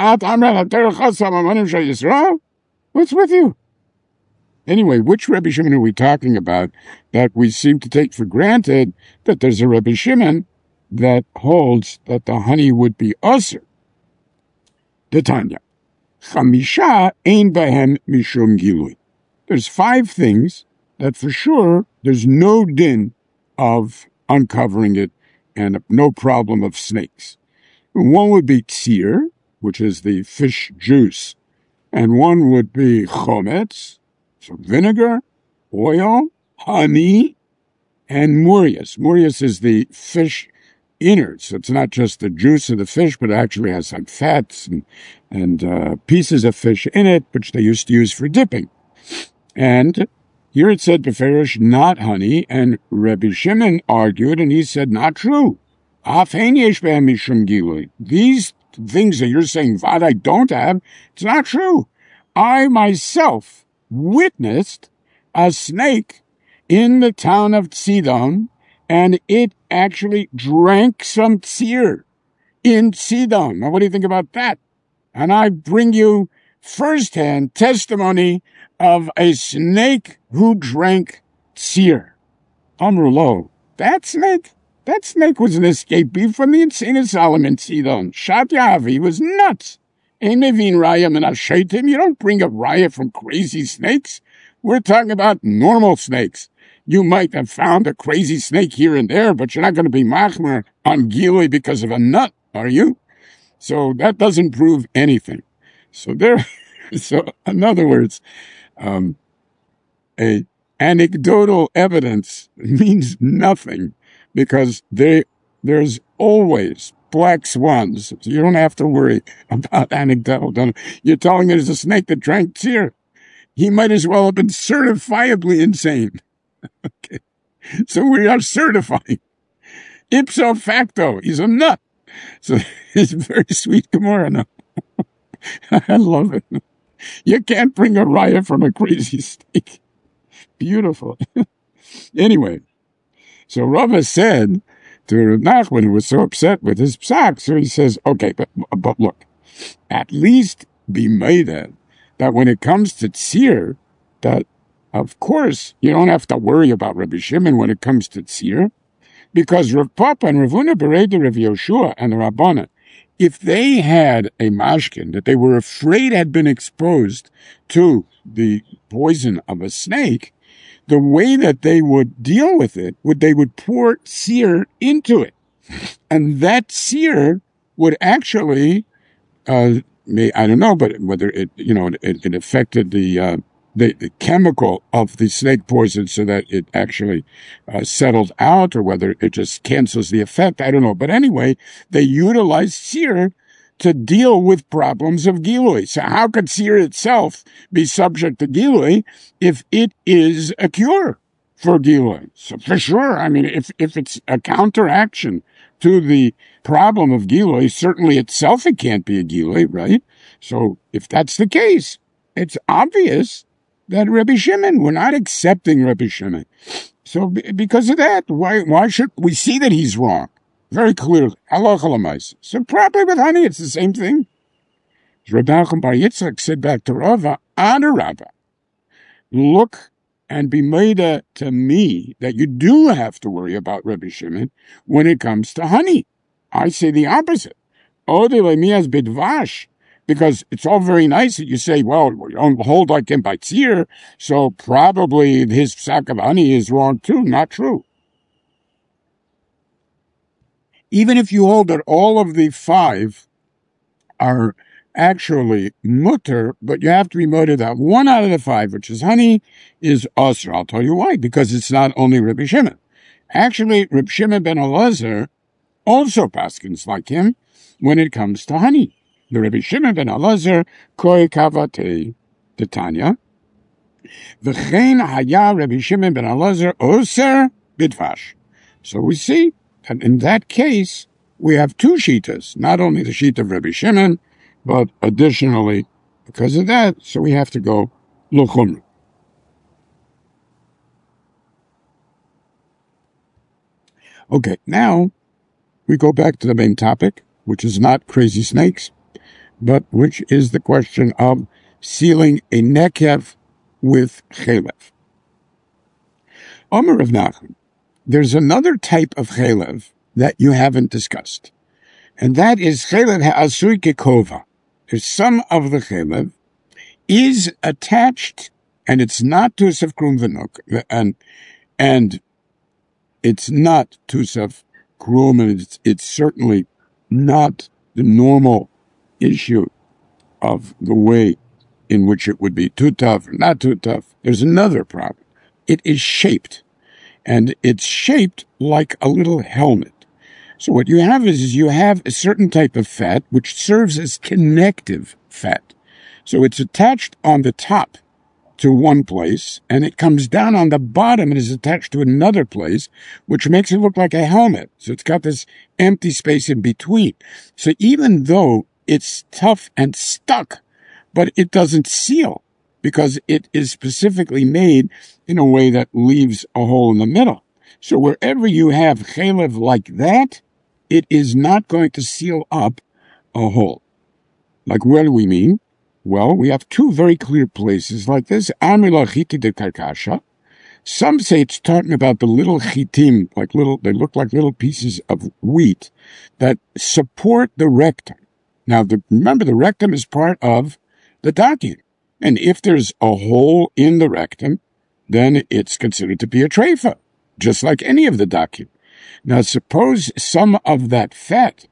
What's with you? Anyway, which Rabbi Shimon are we talking about that we seem to take for granted that there's a Rabbi Shimon that holds that the honey would be usher? The Tanya. Chamisha ein bahem mishum gilui. There's five things that for sure there's no din of uncovering it and no problem of snakes. One would be tzir, which is the fish juice, and one would be chometz, so vinegar, oil, honey, and murias. Murias is the fish innards. So it's not just the juice of the fish, but it actually has like fats and, and uh, pieces of fish in it, which they used to use for dipping. And here it said beferish, not honey, and Rabbi Shimon argued, and he said, not true. These things that you're saying, Vad, I don't have, it's not true. I myself witnessed a snake in the town of Tzidon, and it actually drank some tzir in Tzidon. Now, what do you think about that? And I bring you firsthand testimony of a snake who drank tzir. Amrulo, that snake? That snake was an escapee from the insane asylum in Tzidon. Shat Yavi was nuts. Ein mevin raya min hasheitim. You don't bring up raya from crazy snakes. We're talking about normal snakes. You might have found a crazy snake here and there, but you're not going to be machmer on gilui because of a nut, are you? So that doesn't prove anything. So there, so in other words, um, a anecdotal evidence means nothing because they, there's always black swans. So you don't have to worry about anecdotal. You're telling me there's a snake that drank tzir. He might as well have been certifiably insane. Okay. So we are certifying. Ipso facto, he's a nut. So it's very sweet Gemara now. I love it. You can't bring a raya from a crazy snake. Beautiful. Anyway, so Rava said to Reb Nachman, who was so upset with his psak, so he says, okay, but, but look, at least be made that when it comes to tzir, that of course you don't have to worry about Rabbi Shimon when it comes to tzir, because Rav Papa and Rav Huna Bereda, Rav Yoshua and the Rabbana, if they had a mashkin that they were afraid had been exposed to the poison of a snake, the way that they would deal with it would they would pour tzir into it, and that tzir would actually, uh, may, I don't know, but whether it you know it, it affected the uh, the, the chemical of the snake poison so that it actually uh, settled out, or whether it just cancels the effect. I don't know. But anyway, they utilize seer to deal with problems of Gilui. So how could seer itself be subject to Gilui if it is a cure for Gilui? So for sure, I mean, if, if it's a counteraction to the problem of Gilui, certainly itself it can't be a Gilui, right? So if that's the case, it's obvious that Rabbi Shimon, we're not accepting Rabbi Shimon. So because of that, why why should we see that he's wrong? Very clearly. Halacha l'maaseh. So probably with honey, it's the same thing. Rabbi Nachman Bar Yitzchak said back to Rava, Adarabba, look and be made to me that you do have to worry about Rabbi Shimon when it comes to honey. I say the opposite. Ode le'mias bidvash. Because it's all very nice that you say, well, we don't hold like him by tzir, so probably his sack of honey is wrong too. Not true. Even if you hold that all of the five are actually mutter, but you have to be mutter that one out of the five, which is honey, is osir. I'll tell you why. Because it's not only Rabbi Shimon. Actually, Rabbi Shimon ben Elazar also paskins like him when it comes to honey. The Rabbi Shimon ben Elazar koi kavate the Tanya. V'chein haya Rabbi Shimon ben Elazar oser bidvash. So we see that in that case we have two shitas, not only the shita of Rabbi Shimon, but additionally, because of that, so we have to go l'chumra. Okay, now we go back to the main topic, which is not crazy snakes, but which is the question of sealing a nekev with chelev. Omer of Nachman, there's another type of chelev that you haven't discussed, and that is chelev ha'asui kekova. There's some of the chelev is attached, and it's not tusaf krum v'nok, and and it's not tusaf krum, and it's, it's certainly not the normal issue of the way in which it would be too tough or not too tough. There's another problem. It is shaped, and it's shaped like a little helmet. So what you have is, is you have a certain type of fat which serves as connective fat. So it's attached on the top to one place, and it comes down on the bottom and is attached to another place, which makes it look like a helmet. So it's got this empty space in between. So even though it's tough and stuck, but it doesn't seal because it is specifically made in a way that leaves a hole in the middle. So wherever you have chelev like that, it is not going to seal up a hole. Like, where do we mean? Well, we have two very clear places like this. Amila chiti de karkasha. Some say it's talking about the little chitim, like little, they look like little pieces of wheat that support the rectum. Now, the, remember, the rectum is part of the dakin. And if there's a hole in the rectum, then it's considered to be a treifa, just like any of the dakin. Now, suppose some of that fat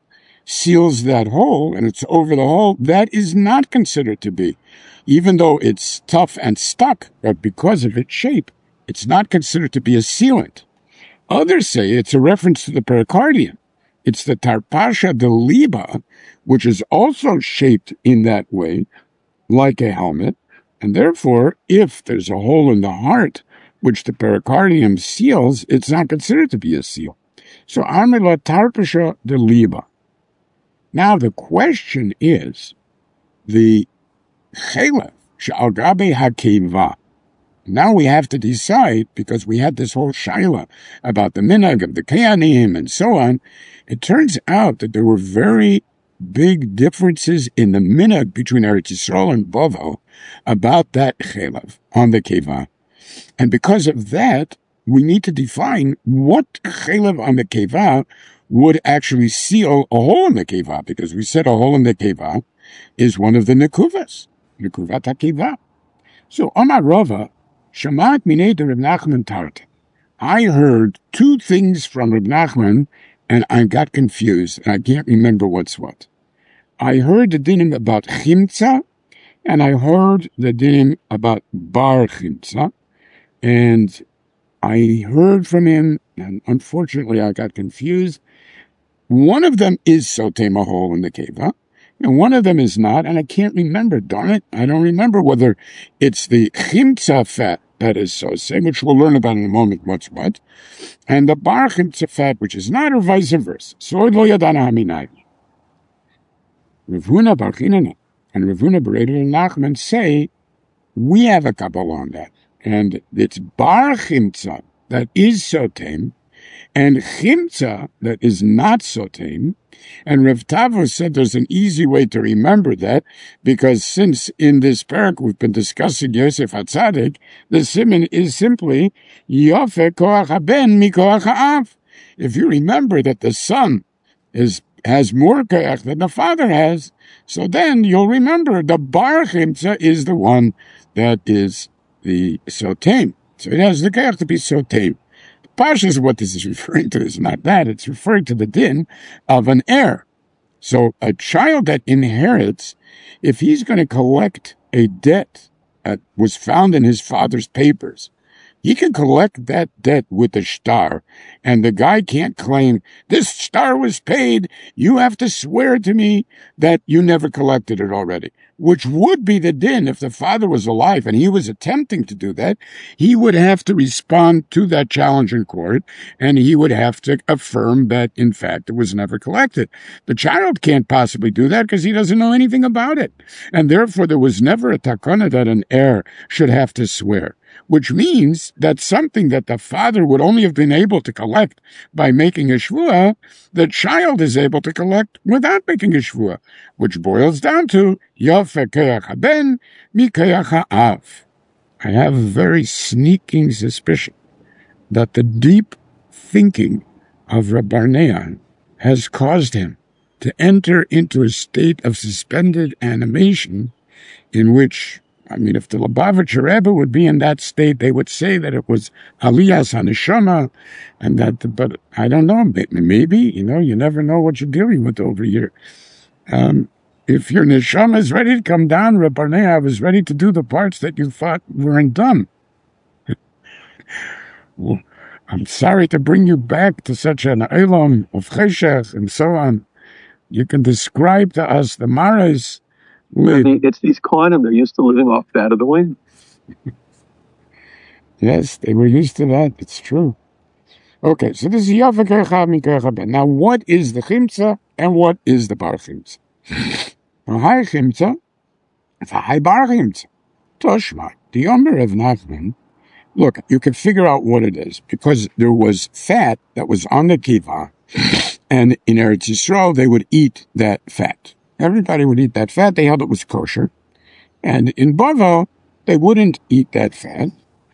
seals that hole, and it's over the hole, that is not considered to be. Even though it's tough and stuck, but because of its shape, it's not considered to be a sealant. Others say it's a reference to the pericardium. It's the tarpasha de liba, which is also shaped in that way, like a helmet, and therefore, if there's a hole in the heart, which the pericardium seals, it's not considered to be a seal. So, amila tarpasha de liba. Now, the question is, the chelev she'al gabe hakeva. Now we have to decide, because we had this whole shaila about the minhag of the Kayanim and so on. It turns out that there were very big differences in the minhag between Eretz Yisrael and Bovel about that chelev on the keva. And because of that, we need to define what chelev on the keva would actually seal a hole in the keva, because we said a hole in the keva is one of the nekuvas, nekuvat hakeva. So, Amar Rava, Shamat minei de Reb Nachman tarte. I heard two things from Reb Nachman, and I got confused, and I can't remember what's what. I heard the dinim about chimtza, and I heard the din about bar chimtza, and I heard from him, and unfortunately I got confused. One of them is soteh mahol in the keva, and one of them is not, and I can't remember, darn it. I don't remember whether it's the chimtza fat that is soseh, which we'll learn about in a moment what's what, and the bar chimtza fat, which is not, or vice versa. So lo yadana haminai. Rav Huna bar Chinana and Rav Huna bar Eidah and Nachman say, we have a Kabbalah on that, and it's bar chimtza that is soteh, and chimtza that is not soteh. And Rav Tavo said there's an easy way to remember that, because since in this parak we've been discussing Yosef HaTzadik, the siman is simply Yofe koach haben mi koach ha'av. If you remember that the son is has more koach than the father has, so then you'll remember the bar chimtza is the one that is the soteh. So it has the koach to be soteh. Pashas, what this is referring to is not that. It's referring to the din of an heir. So a child that inherits, if he's going to collect a debt that was found in his father's papers, he can collect that debt with the shtar, and the guy can't claim, this shtar was paid, you have to swear to me that you never collected it already, which would be the din if the father was alive and he was attempting to do that. He would have to respond to that challenge in court, and he would have to affirm that, in fact, it was never collected. The child can't possibly do that because he doesn't know anything about it, and therefore there was never a takana that an heir should have to swear, which means that something that the father would only have been able to collect by making a shvuah, the child is able to collect without making a shvuah, which boils down to Yofe koach haben mi koach ha'av. I have a very sneaking suspicion that the deep thinking of Reb Barnea has caused him to enter into a state of suspended animation in which, I mean, if the Lubavitcher Rebbe would be in that state, they would say that it was Aliyas HaNeshama, and that, but I don't know, maybe, you know, you never know what you're dealing with over here. Um, if your Neshama is ready to come down, Reb Barnea was ready to do the parts that you thought weren't done. Well, I'm sorry to bring you back to such an Elam of Cheshach and so on. You can describe to us the Marais. It's these Kohanim, they're used to living off that of the wind. Yes, they were used to that. It's true. Okay, so this is Yofe koach haben mi koach haben. Now, what is the chimtza and what is the bar chimtza? V'hai chimtza, v'hai bar chimtza. Toshma, the Omer of Nachman. Look, you can figure out what it is, because there was fat that was on the kiva, and in Eretz Yisrael they would eat that fat. Everybody would eat that fat. They held it was kosher. And in Bavel, they wouldn't eat that fat.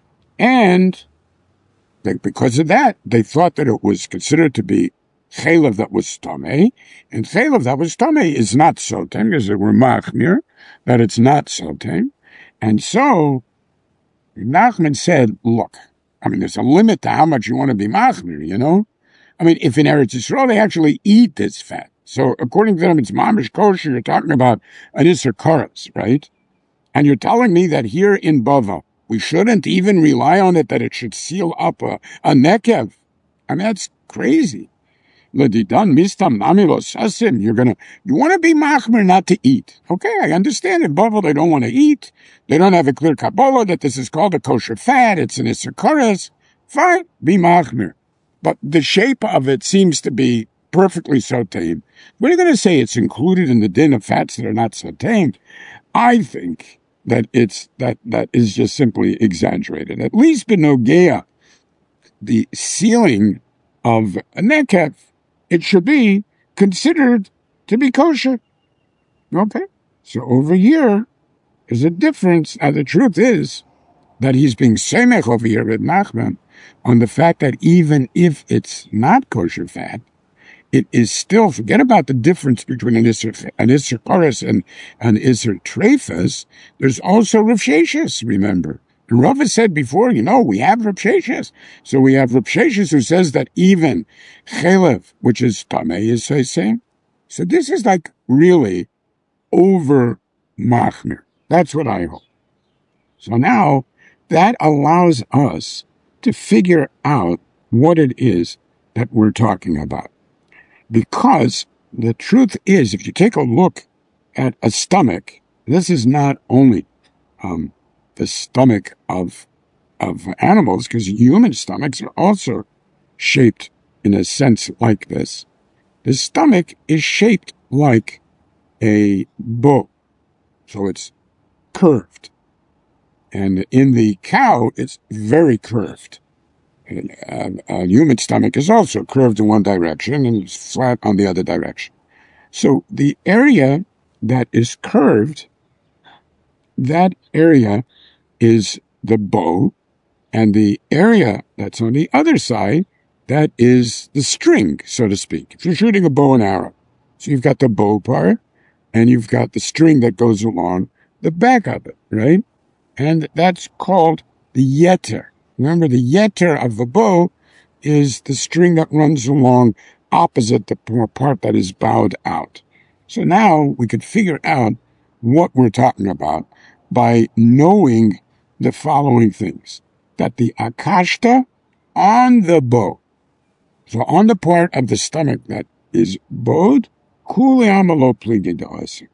And they, because of that, they thought that it was considered to be chaylev that was tamei. And chaylev that was tamei is not soteh, because they were machmir, that it's not soteh. And so, Nachman said, look, I mean, there's a limit to how much you want to be machmir, you know? I mean, if in Eretz Yisrael they actually eat this fat, so according to them, it's mamish kosher. You're talking about an Isser Karas, right? And you're telling me that here in Bava, we shouldn't even rely on it, that it should seal up a, a nekev. I mean, that's crazy. L'didan mistam namilos sasim. You're gonna, you want to be machmer, not to eat. Okay, I understand. In Bava, they don't want to eat. They don't have a clear Kabbalah that this is called a kosher fat. It's an Isser Karas. Fine, be machmer. But the shape of it seems to be perfectly sauteed. We're going to say it's included in the din of fats that are not sauteed. I think that it's that that is just simply exaggerated. At least benogea, the sealing of a nekev, it should be considered to be kosher. Okay, so over here is a difference. Now the truth is that he's being semech over here with Nachman on the fact that even if it's not kosher fat, it is still, forget about the difference between an Isser, an Isser Karas and an Isser Trefas. There's also Rav Sheshes, remember. And Rava said before, you know, we have Rav Sheshes. So we have Rav Sheshes who says that even Chelev, which is Tameh, is saying. So this is like really over Machmir. That's what I hold. So now that allows us to figure out what it is that we're talking about. Because the truth is, if you take a look at a stomach, this is not only um, the stomach of of animals, because human stomachs are also shaped in a sense like this. The stomach is shaped like a bow, so it's curved. And in the cow, it's very curved. A, a human stomach is also curved in one direction and it's flat on the other direction. So the area that is curved, that area is the bow, and the area that's on the other side, that is the string, so to speak. If you're shooting a bow and arrow, so you've got the bow part, and you've got the string that goes along the back of it, right? And that's called the yeter. Remember, the yeter of the bow is the string that runs along opposite the part that is bowed out. So now we could figure out what we're talking about by knowing the following things. That the akashta on the bow, so on the part of the stomach that is bowed, kuli amalo pligi da'asir.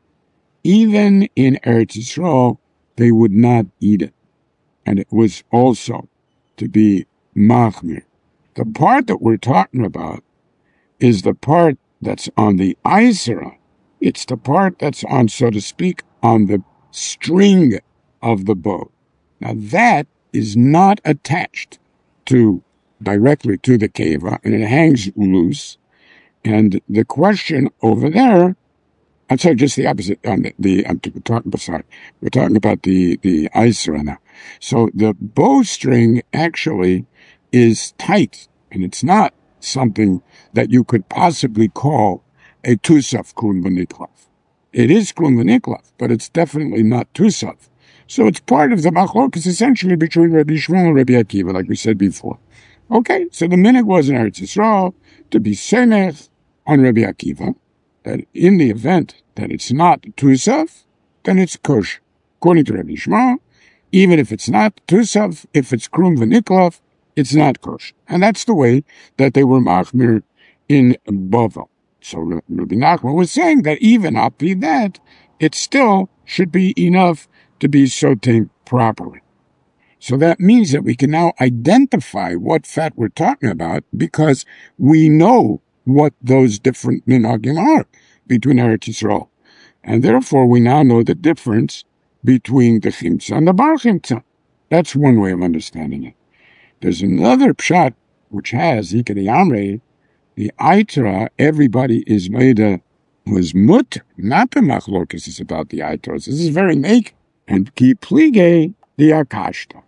Even in Eretz Yisrael, they would not eat it. And it was also to be machmir. The part that we're talking about is the part that's on the Isra. It's the part that's on, so to speak, on the string of the bow. Now that is not attached to directly to the keva, and it hangs loose. And the question over there, I'm sorry, just the opposite. Um, the, the I'm talking, sorry, we're talking about the the Isra now. So the bowstring actually is tight, and it's not something that you could possibly call a tusaf krun v'niklav. It is krun v'niklav, but it's definitely not tusaf. So it's part of the machlokas essentially between Rabbi Shmuel and Rabbi Akiva, like we said before. Okay, so the minhag was in Eretz Yisrael to be senech on Rabbi Akiva, that in the event that it's not tusaf, then it's kosher. According to Rabbi Shmuel, even if it's not tusaf, if it's krum v'niklav, it's not kosher. And that's the way that they were machmir in Bavel. So Rabbi Nachman was saying that even up to that, it still should be enough to be sauteed properly. So that means that we can now identify what fat we're talking about because we know what those different minhagim are between Eretz Yisrael. And therefore we now know the difference between the chimtza and the bar chimtza. That's one way of understanding it. There's another pshat which has, Ikari Amrei, the Aitra, everybody is made a, was mut, not the machlokas is about the Aitros. This is very naked. And ki plige the akashta.